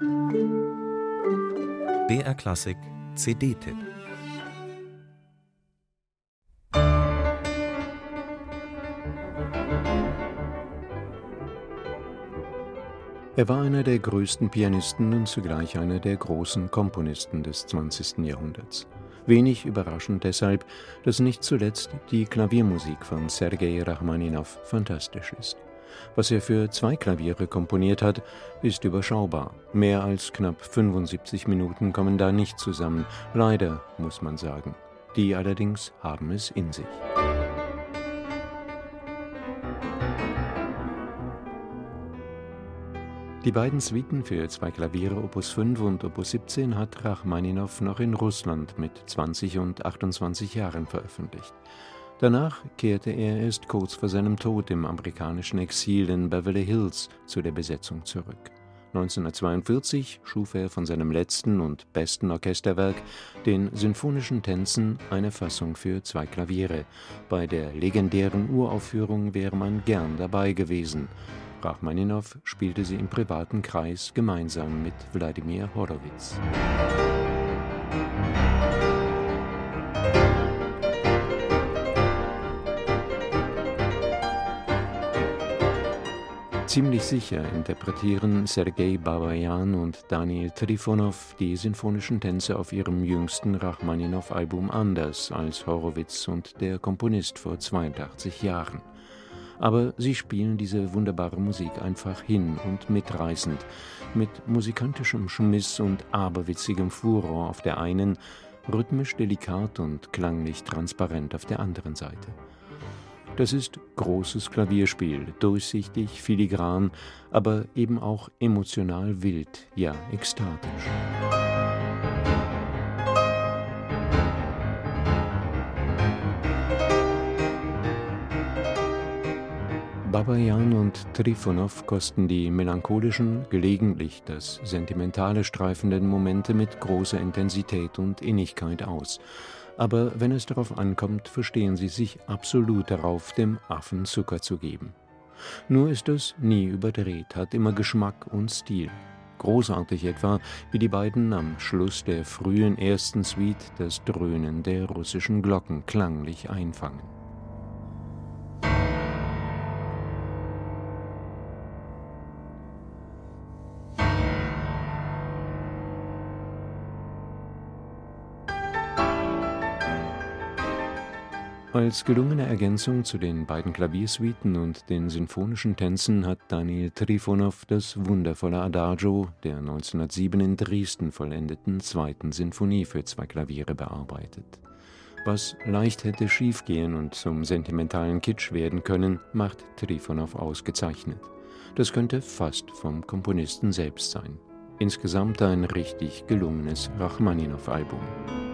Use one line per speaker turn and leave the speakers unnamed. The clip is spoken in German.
BR Klassik CD-Tipp.
Er war einer der größten Pianisten und zugleich einer der großen Komponisten des 20. Jahrhunderts. Wenig überraschend deshalb, dass nicht zuletzt die Klaviermusik von Sergei Rachmaninow fantastisch ist. Was er für 2 Klaviere komponiert hat, ist überschaubar. Mehr als knapp 75 Minuten kommen da nicht zusammen, leider, muss man sagen. Die allerdings haben es in sich. Die beiden Suiten für 2 Klaviere Opus 5 und Opus 17 hat Rachmaninow noch in Russland mit 20 und 28 Jahren veröffentlicht. Danach kehrte er erst kurz vor seinem Tod im amerikanischen Exil in Beverly Hills zu der Besetzung zurück. 1942 schuf er von seinem letzten und besten Orchesterwerk, den Sinfonischen Tänzen, eine Fassung für 2 Klaviere. Bei der legendären Uraufführung wäre man gern dabei gewesen. Rachmaninow spielte sie im privaten Kreis gemeinsam mit Wladimir Horowitz. Ziemlich sicher interpretieren Sergei Babajan und Daniil Trifonow die sinfonischen Tänze auf ihrem jüngsten Rachmaninow-Album anders als Horowitz und der Komponist vor 82 Jahren. Aber sie spielen diese wunderbare Musik einfach hin und mitreißend, mit musikantischem Schmiss und aberwitzigem Furor auf der einen, rhythmisch delikat und klanglich transparent auf der anderen Seite. Das ist großes Klavierspiel, durchsichtig, filigran, aber eben auch emotional wild, ja ekstatisch. Babajan und Trifonow kosten die melancholischen, gelegentlich das sentimentale streifenden Momente mit großer Intensität und Innigkeit aus. Aber wenn es darauf ankommt, verstehen sie sich absolut darauf, dem Affen Zucker zu geben. Nur ist es nie überdreht, hat immer Geschmack und Stil. Großartig etwa, wie die beiden am Schluss der frühen ersten Suite das Dröhnen der russischen Glocken klanglich einfangen. Als gelungene Ergänzung zu den beiden Klaviersuiten und den sinfonischen Tänzen hat Daniil Trifonow das wundervolle Adagio der 1907 in Dresden vollendeten 2. Sinfonie für 2 Klaviere bearbeitet. Was leicht hätte schiefgehen und zum sentimentalen Kitsch werden können, macht Trifonow ausgezeichnet. Das könnte fast vom Komponisten selbst sein. Insgesamt ein richtig gelungenes Rachmaninow-Album.